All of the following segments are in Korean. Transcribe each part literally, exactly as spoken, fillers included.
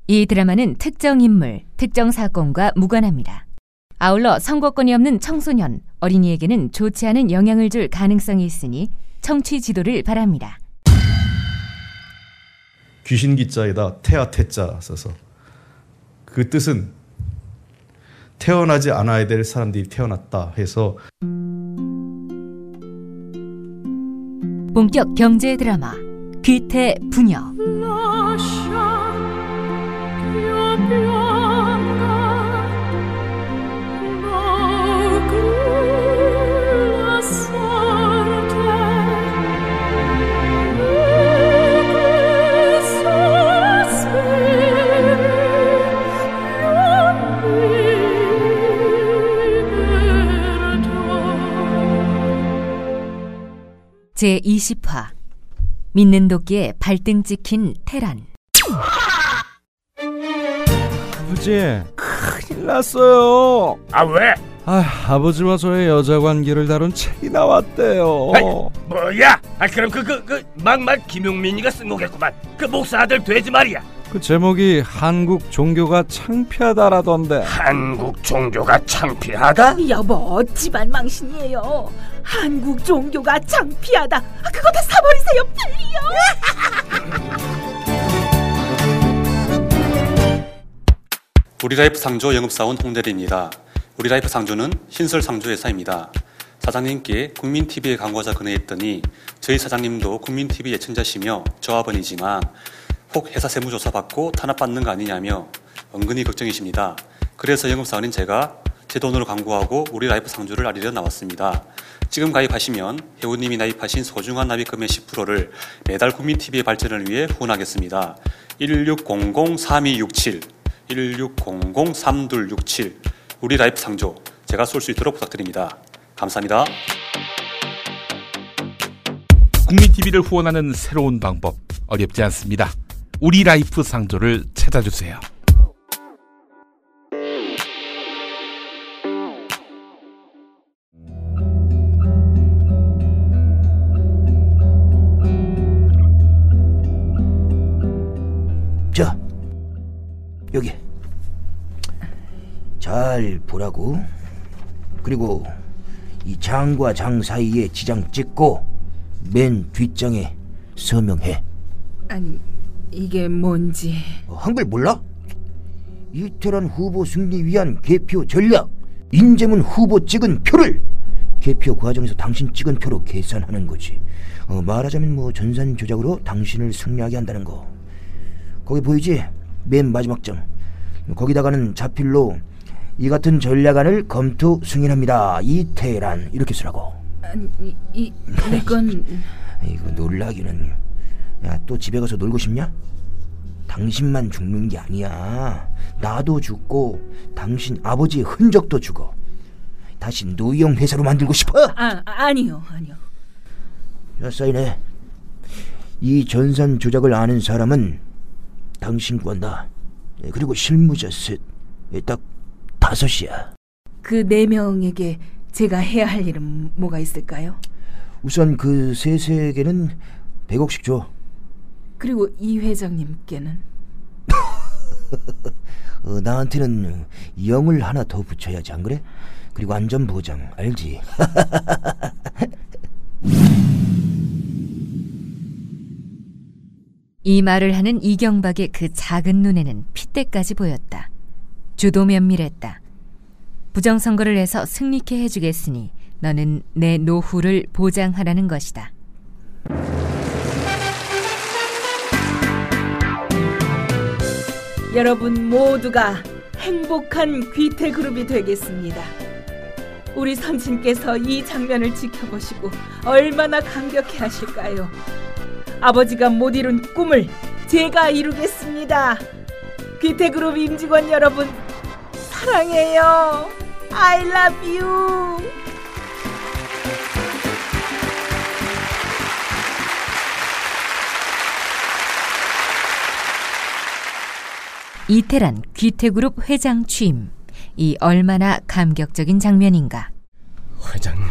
이 드라마는 특정 인물, 특정 사건과 무관합니다. 아울러 선거권이 없는 청소년, 어린이에게는 좋지 않은 영향을 줄 가능성이 있으니 청취 지도를 바랍니다. 귀신 기자에다 태아 태자 써서 그 뜻은 태어나지 않아야 될 사람들이 태어났다 해서 본격 경제 드라마 귀태 부녀. 제이십 화 믿는 도끼에 발등 찍힌 테란. 아버지, 큰일 났어요. 아, 왜? 아, 아버지와 저의 여자 관계를 다룬 책이 나왔대요. 아이, 뭐야? 아, 그럼 그 그 그 막말 김용민이가 쓴 거겠구만. 그 목사 아들 돼지 말이야. 그 제목이 한국 종교가 창피하다라던데. 한국 종교가 창피하다? 여보, 집안 망신이에요. 한국 종교가 창피하다. 그거 다 사버리세요, 빨리요. 우리라이프 상조 영업사원 홍대리입니다. 우리라이프 상조는 신설 상조 회사입니다. 사장님께 국민티비에 광고자 건의했더니 저희 사장님도 국민티비 예청자시며 조합원이지만 혹 회사 세무조사 받고 탄압받는 거 아니냐며 은근히 걱정이십니다. 그래서 영업사원인 제가 제 돈으로 광고하고 우리라이프 상조를 알리려 나왔습니다. 지금 가입하시면 회원님이 납입하신 소중한 납입금의 십 퍼센트를 매달 국민티비의 발전을 위해 후원하겠습니다. 일육공공 삼이육칠 일육공공 삼이육칠 우리라이프 상조 제가 쏠 수 있도록 부탁드립니다. 감사합니다. 국민티비를 후원하는 새로운 방법 어렵지 않습니다. 우리라이프 상조를 찾아주세요. 자, 여기 잘 보라고. 그리고 이 장과 장 사이에 지장 찍고 맨 뒷장에 서명해. 아니, 이게 뭔지. 어, 한글 몰라? 이태란 후보 승리 위한 개표 전략. 인재문 후보 찍은 표를 개표 과정에서 당신 찍은 표로 계산하는 거지. 어, 말하자면 뭐 전산 조작으로 당신을 승리하게 한다는 거. 거기 보이지? 맨 마지막 장. 거기다가는 자필로 이 같은 전략안을 검토 승인합니다. 이태란 이렇게 쓰라고. 아니, 이, 이 이건 이거 놀라기는. 야, 또 집에 가서 놀고 싶냐? 당신만 죽는 게 아니야. 나도 죽고 당신 아버지의 흔적도 죽어. 다시 노이형 회사로 만들고 싶어? 아, 아니요, 아니요. 야, 사인해. 이 전산 조작을 아는 사람은 당신 건다. 그리고 실무자 셋. 딱 다섯이야. 그 네 명에게 제가 해야 할 일은 뭐가 있을까요? 우선 그 셋에게는 백억씩 줘. 그리고 이 회장님께는? 어, 나한테는 영을 하나 더 붙여야지, 안 그래? 그리고 안전보장 알지? 이 말을 하는 이경박의 그 작은 눈에는 핏대까지 보였다. 주도 면밀했다. 부정선거를 해서 승리케 해주겠으니 너는 내 노후를 보장하라는 것이다. 여러분 모두가 행복한 귀태그룹이 되겠습니다. 우리 선친께서 이 장면을 지켜보시고 얼마나 감격해 하실까요? 아버지가 못 이룬 꿈을 제가 이루겠습니다. 귀태그룹 임직원 여러분, 사랑해요. I love you. 이태란 귀태그룹 회장 취임. 이 얼마나 감격적인 장면인가. 회장님,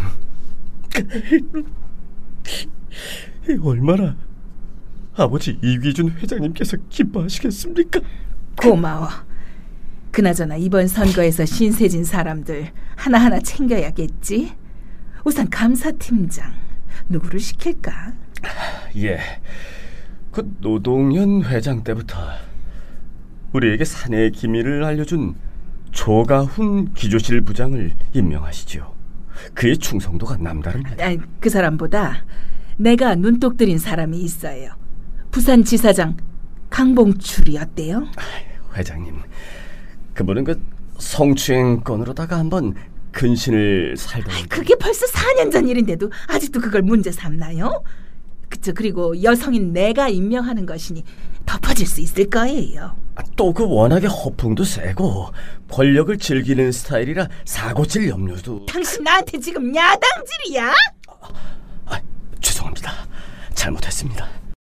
얼마나 아버지 이귀준 회장님께서 기뻐하시겠습니까? 고마워. 그나저나 이번 선거에서 신세진 사람들 하나하나 챙겨야겠지. 우선 감사팀장 누구를 시킬까? 예, 그 노동현 회장 때부터 우리에게 사내의 기밀을 알려준 조가훈 기조실 부장을 임명하시죠. 그의 충성도가 남다릅니다. 아니, 그 사람보다 내가 눈독 들인 사람이 있어요. 부산지사장 강봉출이 어때요? 회장님, 그분은 그 성추행 건으로다가 한번 근신을 살던... 그게 벌써 사 년 전 일인데도 아직도 그걸 문제 삼나요? 그쵸. 그리고 여성인 내가 임명하는 것이니 덮어질 수 있을 거예요. 또 그 워낙에 허풍도 세고 권력을 즐기는 스타일이라 사고칠 염려도... 당신 나한테 지금 야당질이야? 아, 아, 죄송합니다. 잘못했습니다.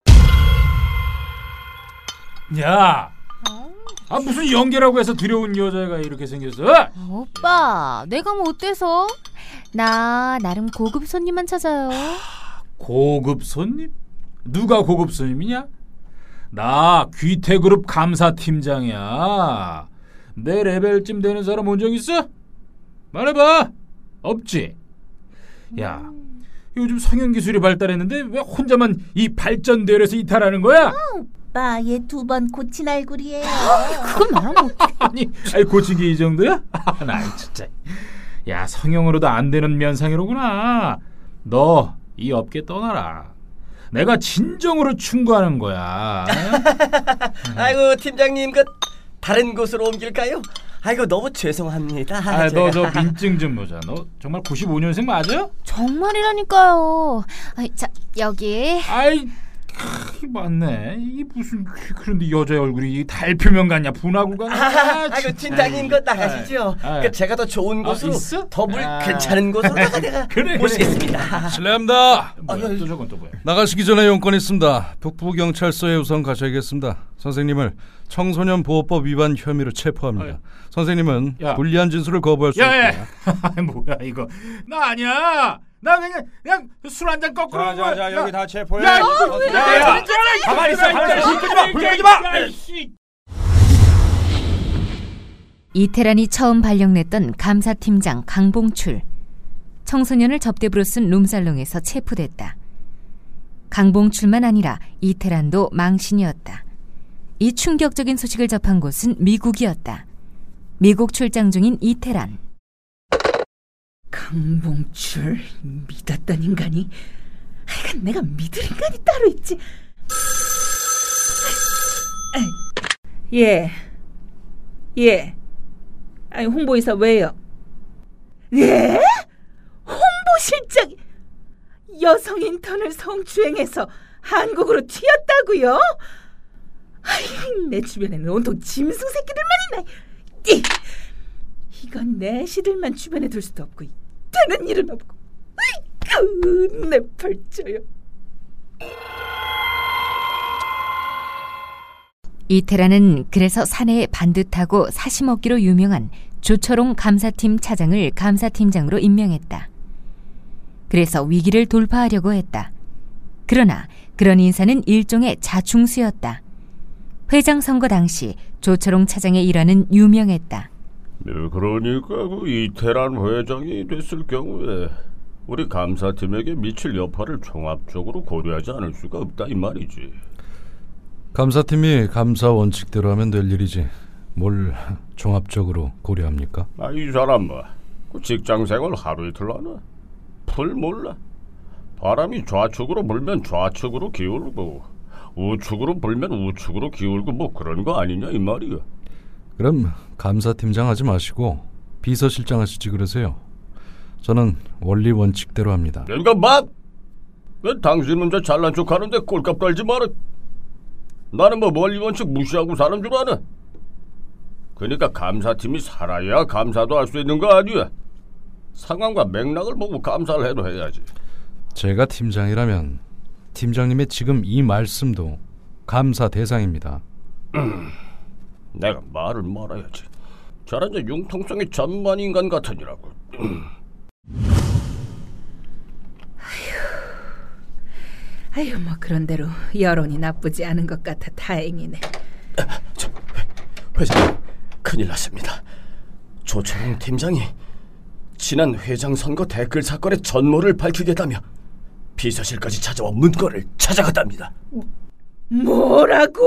야, 아 무슨 연계라고 해서 두려운 여자가 이렇게 생겼어? 오빠, 내가 뭐 어때서? 나 나름 고급 손님만 찾아요. 고급 손님? 누가 고급 손님이냐? 나 귀태그룹 감사팀장이야. 내 레벨쯤 되는 사람 본 적 있어? 말해봐. 없지? 야, 요즘 성형기술이 발달했는데 왜 혼자만 이 발전대열에서 이탈하는 거야? 아, 오빠, 얘 두 번 고친 얼굴이에요. 그건 말하면 어떡해. 아니, 아니 고친 게 이 정도야? 나 진짜. 야, 성형으로도 안 되는 면상이로구나. 너 이 업계 떠나라. 내가 진정으로 충고하는 거야. 아이고 팀장님, 그 다른 곳으로 옮길까요? 아이고 너무 죄송합니다. 아, 너 저 민증 좀 보자. 너 정말 구십오 년생 맞아? 정말이라니까요. 아, 자, 여기. 아이, 크, 맞네. 이게 무슨, 그런데 여자의 얼굴이 달표면 같냐? 분화구 같냐? 아, 아이고 팀장님, 그 나가시죠. 그 제가 더 좋은 곳으로, 아, 더불 아. 괜찮은 곳으로 내가 그래, 모시겠습니다. 그래. 실례합니다. 뭐야, 또 저건 또 뭐야? 나가시기 전에 용건 있습니다. 북부경찰서에 우선 가셔야겠습니다. 선생님을 청소년 보호법 위반 혐의로 체포합니다. 아유. 선생님은 야. 불리한 진술을 거부할 수 야, 있다. 뭐야 이거? 나 아니야. 나 그냥 그냥 술 한 잔 거꾸로. 자, 자, 자, 여기 다 체포해. 야, 어, 야, 왜? 야, 야, 가만히 있어, 가만히 있어. 불 끄지 마, 불 끄지 마. 이태란이 처음 발령냈던 감사팀장 강봉출. 청소년을 접대부로 쓴 룸살롱에서 체포됐다. 강봉출만 아니라 이태란도 망신이었다. 이 충격적인 소식을 접한 곳은 미국이었다. 미국 출장 중인 이태란. 강봉출, 믿었던 인간이, 하여간 내가 믿을 인간이 따로 있지. 예, 예. 아니, 홍보이사 왜요? 예? 홍보실장이 여성 인턴을 성추행해서 한국으로 튀었다고요? 아이, 내 주변에는 온통 짐승 새끼들만 있나. 이, 이건 내 시들만 주변에 둘 수도 없고 되는 일은 없고. 아이고, 내 팔자요. 이태란은 그래서 사내에 반듯하고 사심없기로 유명한 조철옹 감사팀 차장을 감사팀장으로 임명했다. 그래서 위기를 돌파하려고 했다. 그러나 그런 인사는 일종의 자충수였다. 회장 선거 당시 조철옹 차장의 일화는 유명했다. 네, 그러니까 그 이태란 회장이 됐을 경우에 우리 감사팀에게 미칠 여파를 종합적으로 고려하지 않을 수가 없다 이 말이지. 감사팀이 감사 원칙대로 하면 될 일이지 뭘 종합적으로 고려합니까? 아, 이 사람 뭐 그 직장생활 하루 이틀 하나? 풀 몰라. 바람이 좌측으로 불면 좌측으로 기울고 우측으로 불면 우측으로 기울고 뭐 그런 거 아니냐 이 말이야. 그럼 감사팀장 하지 마시고 비서실장 하시지 그러세요. 저는 원리 원칙대로 합니다. 그러니까 막 왜 당신 혼자 잘난 척 하는데 꼴값 떨지 마라. 나는 뭐 원리 원칙 무시하고 사는 줄 아나? 그러니까 감사팀이 살아야 감사도 할 수 있는 거 아니야. 상황과 맥락을 보고 감사를 해도 해야지. 제가 팀장이라면 팀장님의 지금 이 말씀도 감사 대상입니다. 내가 말을 말아야지. 저런 저 융통성이 전무한 인간 같으니라고. 아휴, 뭐 그런 대로 여론이 나쁘지 않은 것 같아 다행이네. 저, 회장님, 큰일 났습니다. 조철웅 팀장이 지난 회장 선거 댓글 사건의 전모를 밝히겠다며 비서실까지 찾아와 문건을 찾아갔답니다. 뭐라고?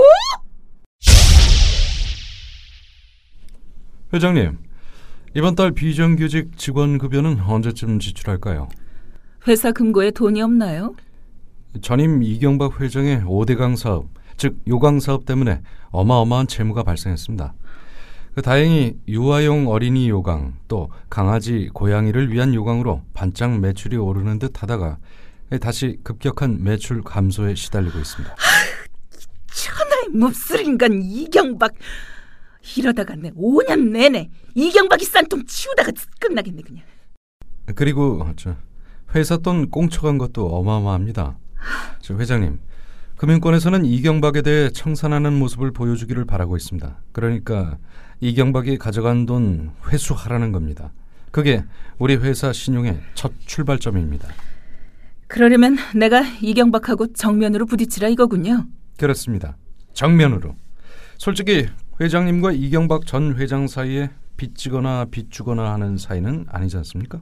회장님, 이번 달 비정규직 직원 급여는 언제쯤 지출할까요? 회사 금고에 돈이 없나요? 전임 이경박 회장의 오대강 사업, 즉 요강 사업 때문에 어마어마한 채무가 발생했습니다. 그 다행히 유아용 어린이 요강, 또 강아지, 고양이를 위한 요강으로 반짝 매출이 오르는 듯 하다가 다시 급격한 매출 감소에 시달리고 있습니다. 천하의 몹쓸 인간 이경박. 이러다가 내 오 년 내내 이경박이 싼통 치우다가 끝나겠네 그냥. 그리고 저 회사 돈 꽁쳐간 것도 어마어마합니다. 저 회장님, 금융권에서는 이경박에 대해 청산하는 모습을 보여주기를 바라고 있습니다. 그러니까 이경박이 가져간 돈 회수하라는 겁니다. 그게 우리 회사 신용의 첫 출발점입니다. 그러려면 내가 이경박하고 정면으로 부딪히라 이거군요. 그렇습니다. 정면으로. 솔직히 회장님과 이경박 전 회장 사이에 빚지거나 빚주거나 하는 사이는 아니지 않습니까?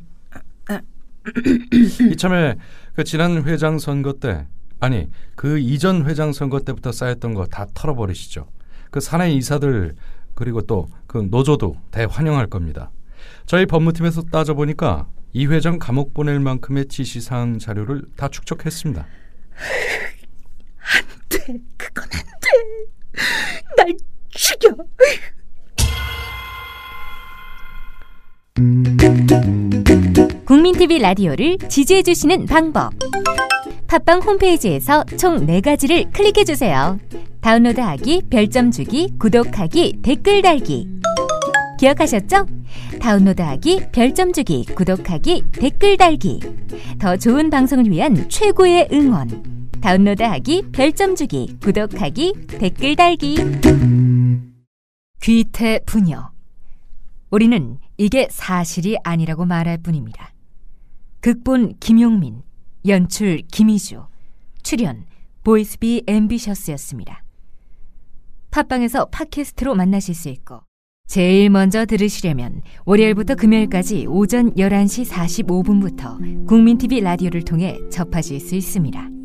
이참에 그 지난 회장 선거 때, 아니 그 이전 회장 선거 때부터 쌓였던 거 다 털어버리시죠. 그 사내 이사들 그리고 또 그 노조도 대환영할 겁니다. 저희 법무팀에서 따져보니까 이 회장 감옥 보낼 만큼의 지시사항 자료를 다 축적했습니다. 안 돼, 그건 안 돼. 날 죽여. 국민티비 라디오를 지지해주시는 방법. 팟빵 홈페이지에서 총 네 가지를 클릭해주세요. 다운로드하기, 별점 주기, 구독하기, 댓글 달기. 기억하셨죠? 다운로드하기, 별점 주기, 구독하기, 댓글 달기. 더 좋은 방송을 위한 최고의 응원. 다운로드하기, 별점 주기, 구독하기, 댓글 달기. 귀태 부녀. 우리는 이게 사실이 아니라고 말할 뿐입니다. 극본 김용민, 연출 김희주, 출연 보이스비 앰비셔스였습니다. 팟빵에서 팟캐스트로 만나실 수 있고 제일 먼저 들으시려면 월요일부터 금요일까지 오전 열한 시 사십오 분부터 국민티비 라디오를 통해 접하실 수 있습니다.